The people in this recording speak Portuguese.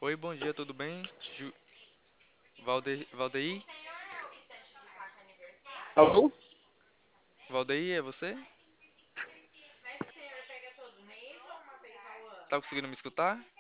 Oi, bom dia, tudo bem? Valdeir? Alô? Valdeir, é você? Tá conseguindo me escutar?